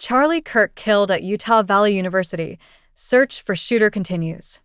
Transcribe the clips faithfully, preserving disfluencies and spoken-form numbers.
Charlie Kirk killed at Utah Valley University. Search for shooter continues.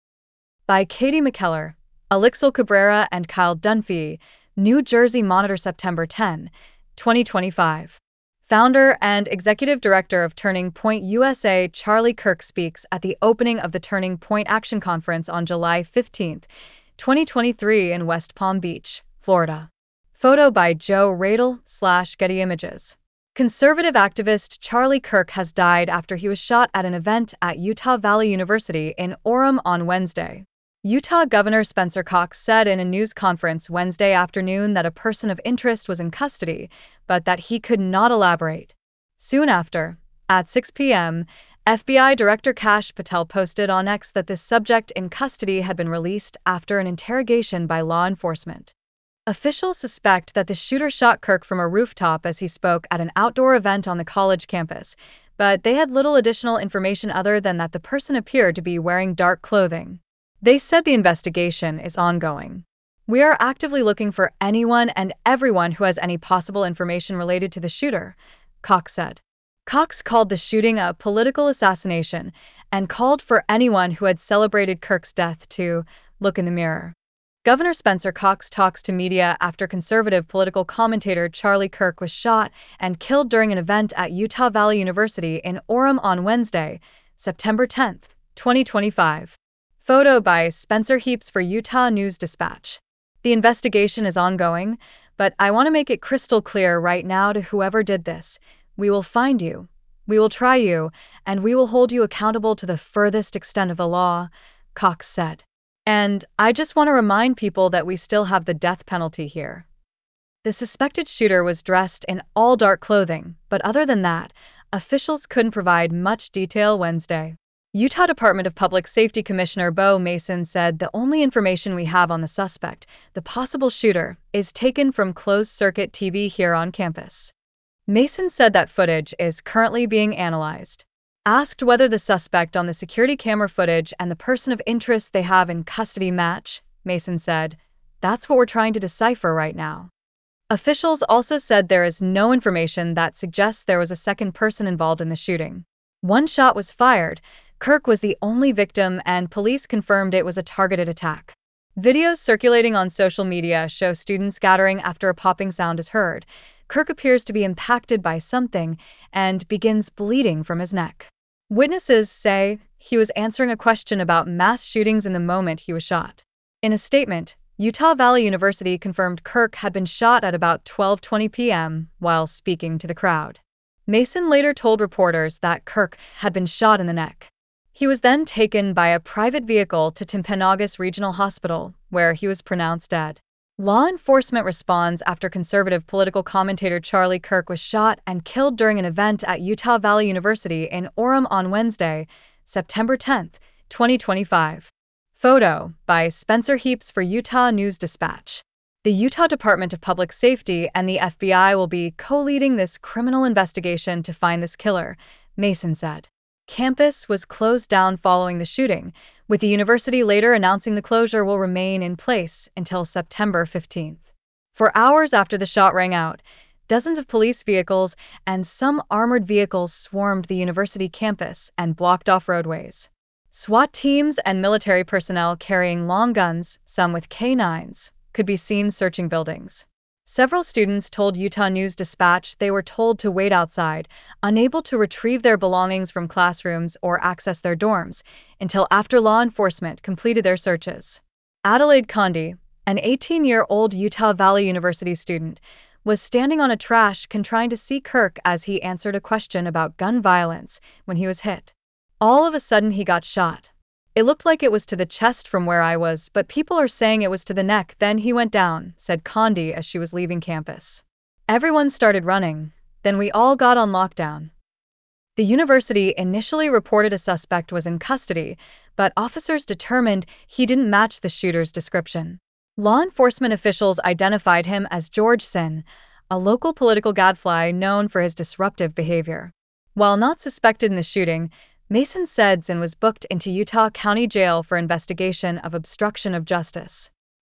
By Katie McKellar, Alixel Cabrera, and Kyle Dunphy. New Jersey Monitor, September tenth, twenty twenty-five. Founder and executive director of Turning Point U S A Charlie Kirk speaks at the opening of the Turning Point Action Conference on July fifteenth, twenty twenty-three in West Palm Beach, Florida. Photo by Joe Radel slash Getty Images. Conservative activist Charlie Kirk has died after he was shot at an event at Utah Valley University in Orem on Wednesday. Utah Governor Spencer Cox said in a news conference Wednesday afternoon that a person of interest was in custody, but that he could not elaborate. Soon after, at six p m, F B I Director Kash Patel posted on X that this subject in custody had been released after an interrogation by law enforcement. Officials suspect that the shooter shot Kirk from a rooftop as he spoke at an outdoor event on the college campus, but they had little additional information other than that the person appeared to be wearing dark clothing. They said the investigation is ongoing. We are actively looking for anyone and everyone who has any possible information related to the shooter, Cox said. Cox called the shooting a political assassination and called for anyone who had celebrated Kirk's death to look in the mirror. Governor Spencer Cox talks to media after conservative political commentator Charlie Kirk was shot and killed during an event at Utah Valley University in Orem on Wednesday, September tenth, twenty twenty-five. Photo by Spencer Heaps for Utah News Dispatch. The investigation is ongoing, but I want to make it crystal clear right now to whoever did this. We will find you, we will try you, and we will hold you accountable to the furthest extent of the law, Cox said. And I just want to remind people that we still have the death penalty here. The suspected shooter was dressed in all dark clothing, but other than that, officials couldn't provide much detail Wednesday. Utah Department of Public Safety Commissioner Bo Mason said the only information we have on the suspect, the possible shooter, is taken from closed-circuit T V here on campus. Mason said that footage is currently being analyzed. Asked whether the suspect on the security camera footage and the person of interest they have in custody match, Mason said, "That's what we're trying to decipher right now." Officials also said there is no information that suggests there was a second person involved in the shooting. One shot was fired. Kirk was the only victim, and police confirmed it was a targeted attack. Videos circulating on social media show students scattering after a popping sound is heard. Kirk appears to be impacted by something and begins bleeding from his neck. Witnesses say he was answering a question about mass shootings in the moment he was shot. In a statement, Utah Valley University confirmed Kirk had been shot at about twelve twenty p m while speaking to the crowd. Mason later told reporters that Kirk had been shot in the neck. He was then taken by a private vehicle to Timpanogos Regional Hospital, where he was pronounced dead. Law enforcement responds after conservative political commentator Charlie Kirk was shot and killed during an event at Utah Valley University in Orem on Wednesday, September tenth, twenty twenty-five. Photo by Spencer Heaps for Utah News Dispatch. The Utah Department of Public Safety and the F B I will be co-leading this criminal investigation to find this killer, Mason said. Campus was closed down following the shooting, with the university later announcing the closure will remain in place until September fifteenth. For hours after the shot rang out, dozens of police vehicles and some armored vehicles swarmed the university campus and blocked off roadways. SWAT teams and military personnel carrying long guns, some with K nines, could be seen searching buildings. Several students told Utah News Dispatch they were told to wait outside, unable to retrieve their belongings from classrooms or access their dorms, until after law enforcement completed their searches. Adelaide Condi, an eighteen-year-old Utah Valley University student, was standing on a trash can trying to see Kirk as he answered a question about gun violence when he was hit. All of a sudden he got shot. It looked like it was to the chest from where I was, but people are saying it was to the neck, then he went down, said Condi as she was leaving campus. Everyone started running. Then we all got on lockdown. The university initially reported a suspect was in custody, but officers determined he didn't match the shooter's description. Law enforcement officials identified him as George Sin, a local political gadfly known for his disruptive behavior. While not suspected in the shooting, Mason said Sin was booked into Utah County Jail for investigation of obstruction of justice.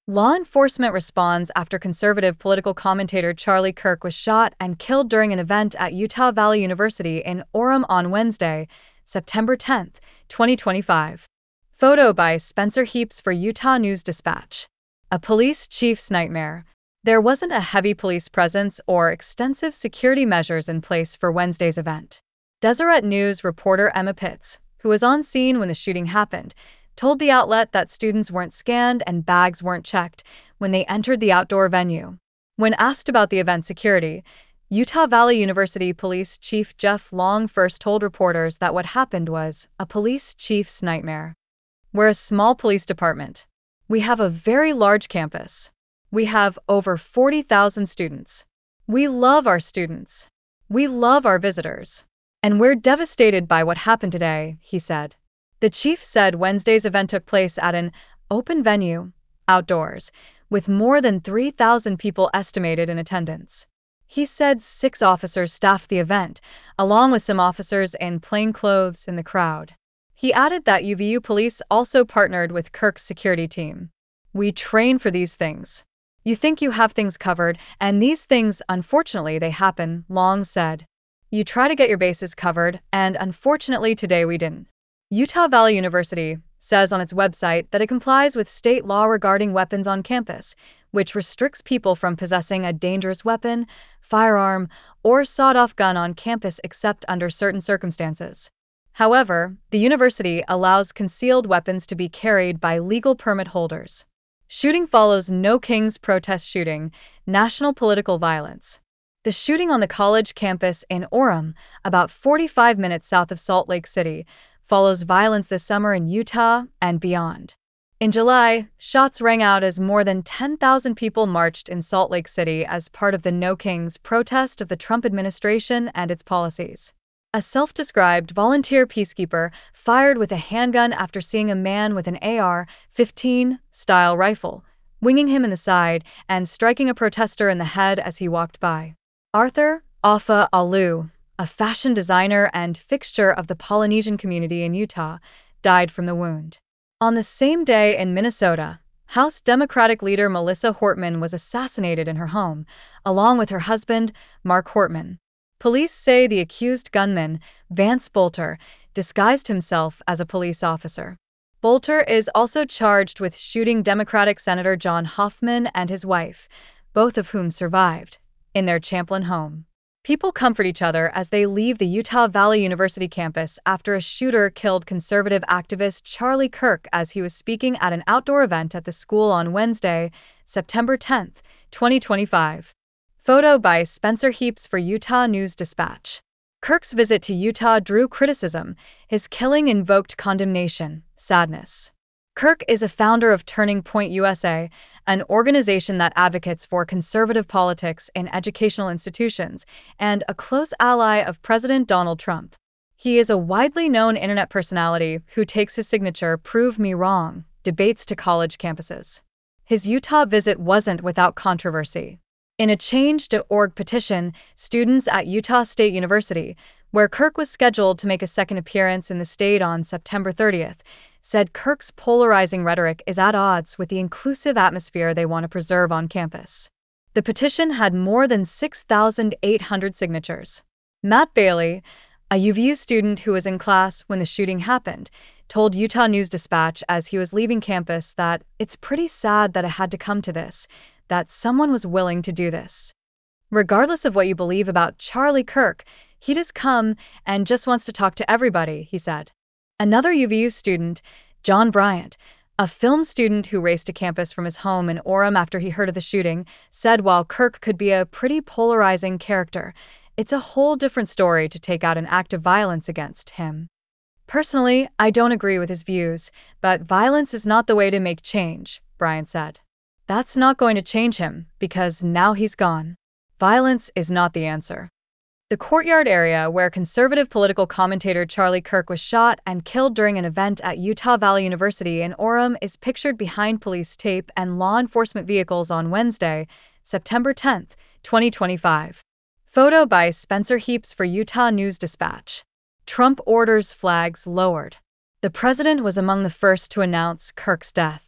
Law enforcement responds after conservative political commentator Charlie Kirk was shot and killed during an event at Utah Valley University in Orem on Wednesday, September tenth, twenty twenty-five. Photo by Spencer Heaps for Utah News Dispatch. A police chief's nightmare. There wasn't a heavy police presence or extensive security measures in place for Wednesday's event. Deseret News reporter Emma Pitts, who was on scene when the shooting happened, told the outlet that students weren't scanned and bags weren't checked when they entered the outdoor venue. When asked about the event security, Utah Valley University Police Chief Jeff Long first told reporters that what happened was a police chief's nightmare. We're a small police department. We have a very large campus. We have over forty thousand students. We love our students. We love our visitors. And we're devastated by what happened today, he said. The chief said Wednesday's event took place at an open venue, outdoors, with more than three thousand people estimated in attendance. He said six officers staffed the event, along with some officers in plain clothes in the crowd. He added that U V U police also partnered with Kirk's security team. We train for these things. You think you have things covered, and these things, unfortunately, they happen, Long said. You try to get your bases covered, and unfortunately today we didn't. Utah Valley University says on its website that it complies with state law regarding weapons on campus, which restricts people from possessing a dangerous weapon, firearm, or sawed-off gun on campus except under certain circumstances. However, the university allows concealed weapons to be carried by legal permit holders. Shooting follows No Kings protest shooting, national political violence. The shooting on the college campus in Orem, about forty-five minutes south of Salt Lake City, follows violence this summer in Utah and beyond. In July, shots rang out as more than ten thousand people marched in Salt Lake City as part of the No Kings protest of the Trump administration and its policies. A self-described volunteer peacekeeper fired with a handgun after seeing a man with an A R fifteen style rifle, winging him in the side and striking a protester in the head as he walked by. Arthur Alpha Alu, a fashion designer and fixture of the Polynesian community in Utah, died from the wound. On the same day in Minnesota, House Democratic leader Melissa Hortman was assassinated in her home, along with her husband, Mark Hortman. Police say the accused gunman, Vance Bolter, disguised himself as a police officer. Bolter is also charged with shooting Democratic Senator John Hoffman and his wife, both of whom survived, in their Champlin home. People comfort each other as they leave the Utah Valley University campus after a shooter killed conservative activist Charlie Kirk as he was speaking at an outdoor event at the school on Wednesday, September tenth, twenty twenty-five. Photo by Spencer Heaps for Utah News Dispatch. Kirk's visit to Utah drew criticism. His killing invoked condemnation, sadness. Kirk is a founder of Turning Point U S A, an organization that advocates for conservative politics in educational institutions, and a close ally of President Donald Trump. He is a widely known internet personality who takes his signature "Prove Me Wrong" debates to college campuses. His Utah visit wasn't without controversy. In a change dot org petition, students at Utah State University, where Kirk was scheduled to make a second appearance in the state on September thirtieth, said Kirk's polarizing rhetoric is at odds with the inclusive atmosphere they want to preserve on campus. The petition had more than six thousand eight hundred signatures. Matt Bailey, a U V U student who was in class when the shooting happened, told Utah News Dispatch as he was leaving campus that it's pretty sad that it had to come to this, that someone was willing to do this. Regardless of what you believe about Charlie Kirk, he just come and just wants to talk to everybody, he said. Another U V U student, John Bryant, a film student who raced to campus from his home in Orem after he heard of the shooting, said while Kirk could be a pretty polarizing character, it's a whole different story to take out an act of violence against him. Personally, I don't agree with his views, but violence is not the way to make change, Bryant said. That's not going to change him, because now he's gone. Violence is not the answer. The courtyard area where conservative political commentator Charlie Kirk was shot and killed during an event at Utah Valley University in Orem is pictured behind police tape and law enforcement vehicles on Wednesday, September tenth, twenty twenty-five. Photo by Spencer Heaps for Utah News Dispatch. Trump orders flags lowered. The president was among the first to announce Kirk's death.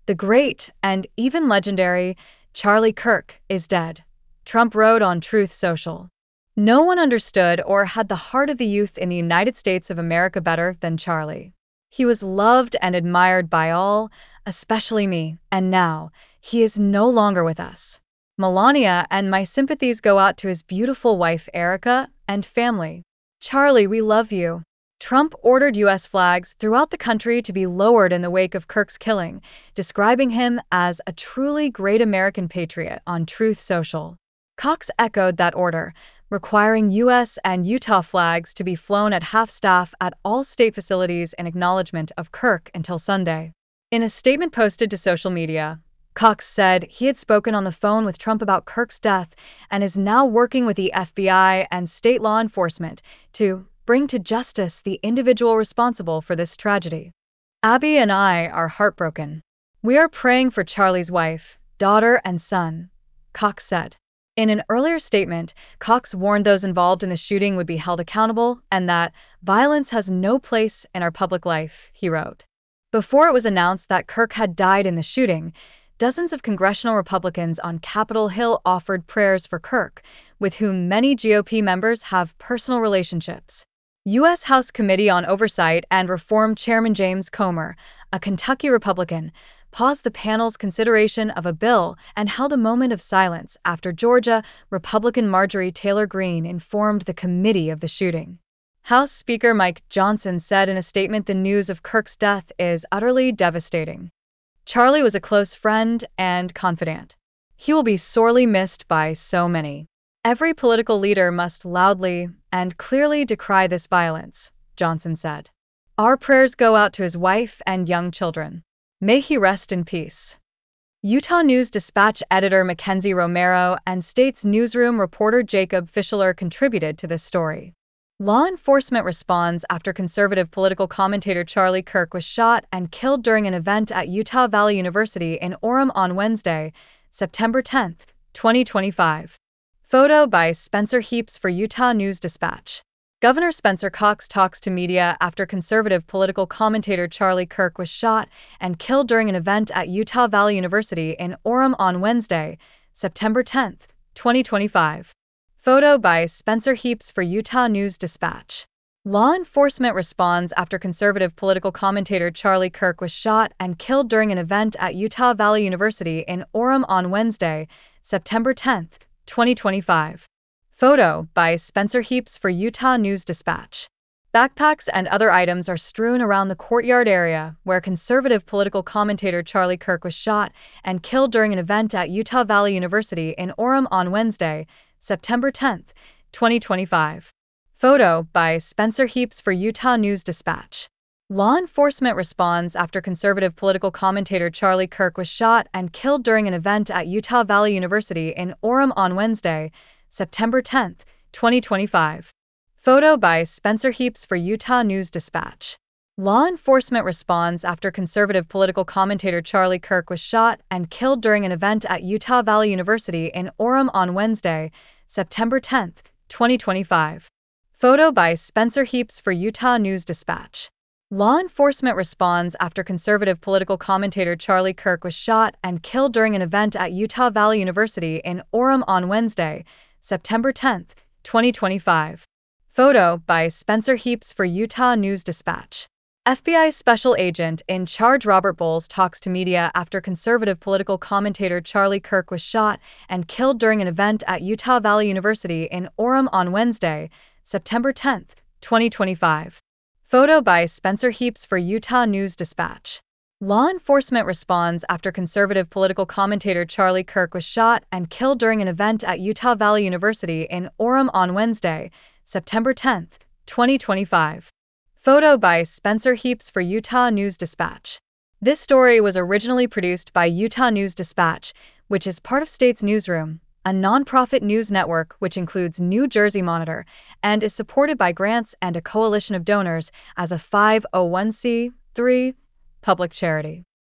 The great, and even legendary, Charlie Kirk is dead, Trump wrote on Truth Social. No one understood or had the heart of the youth in the United States of America better than Charlie. He was loved and admired by all, especially me, and now, he is no longer with us. Melania, and my sympathies go out to his beautiful wife Erica and family. Charlie, we love you. Trump ordered U S flags throughout the country to be lowered in the wake of Kirk's killing, describing him as a truly great American patriot on Truth Social. Cox echoed that order, requiring U S and Utah flags to be flown at half-staff at all state facilities in acknowledgement of Kirk until Sunday. In a statement posted to social media, Cox said he had spoken on the phone with Trump about Kirk's death and is now working with the F B I and state law enforcement to bring to justice the individual responsible for this tragedy. Abby and I are heartbroken. We are praying for Charlie's wife, daughter, and son, Cox said. In an earlier statement, Cox warned those involved in the shooting would be held accountable and that violence has no place in our public life, he wrote. Before it was announced that Kirk had died in the shooting, dozens of congressional Republicans on Capitol Hill offered prayers for Kirk, with whom many G O P members have personal relationships. U S House Committee on Oversight and Reform Chairman James Comer, a Kentucky Republican, paused the panel's consideration of a bill and held a moment of silence after Georgia Republican Marjorie Taylor Greene informed the committee of the shooting. House Speaker Mike Johnson said in a statement the news of Kirk's death is utterly devastating. Charlie was a close friend and confidant. He will be sorely missed by so many. Every political leader must loudly and clearly decry this violence, Johnson said. Our prayers go out to his wife and young children. May he rest in peace. Utah News Dispatch editor Mackenzie Romero and State's newsroom reporter Jacob Fischler contributed to this story. Law enforcement responds after conservative political commentator Charlie Kirk was shot and killed during an event at Utah Valley University in Orem on Wednesday, September tenth, twenty twenty-five. Photo by Spencer Heaps for Utah News Dispatch. Governor Spencer Cox talks to media after conservative political commentator Charlie Kirk was shot and killed during an event at Utah Valley University in Orem on Wednesday, September tenth, twenty twenty-five. Photo by Spencer Heaps for Utah News Dispatch. Law enforcement responds after conservative political commentator Charlie Kirk was shot and killed during an event at Utah Valley University in Orem on Wednesday, September tenth, twenty twenty-five. Photo by Spencer Heaps for Utah News Dispatch. Backpacks and other items are strewn around the courtyard area where conservative political commentator Charlie Kirk was shot and killed during an event at Utah Valley University in Orem on Wednesday, September tenth, twenty twenty-five. Photo by Spencer Heaps for Utah News Dispatch. Law enforcement responds after conservative political commentator Charlie Kirk was shot and killed during an event at Utah Valley University in Orem on Wednesday, September tenth, twenty twenty-five. Photo by Spencer Heaps for Utah News Dispatch. Law enforcement responds after conservative political commentator Charlie Kirk was shot and killed during an event at Utah Valley University in Orem on Wednesday, September tenth, twenty twenty-five. Photo by Spencer Heaps for Utah News Dispatch. Law enforcement responds after conservative political commentator Charlie Kirk was shot and killed during an event at Utah Valley University in Orem on Wednesday, September tenth, twenty twenty-five. Photo by Spencer Heaps for Utah News Dispatch. F B I Special Agent in Charge Robert Bowles talks to media after conservative political commentator Charlie Kirk was shot and killed during an event at Utah Valley University in Orem on Wednesday, September tenth, twenty twenty-five. Photo by Spencer Heaps for Utah News Dispatch. Law enforcement responds after conservative political commentator Charlie Kirk was shot and killed during an event at Utah Valley University in Orem on Wednesday, September tenth, twenty twenty-five. Photo by Spencer Heaps for Utah News Dispatch. This story was originally produced by Utah News Dispatch, which is part of State's Newsroom, a nonprofit news network which includes New Jersey Monitor and is supported by grants and a coalition of donors as a five oh one c three public charity.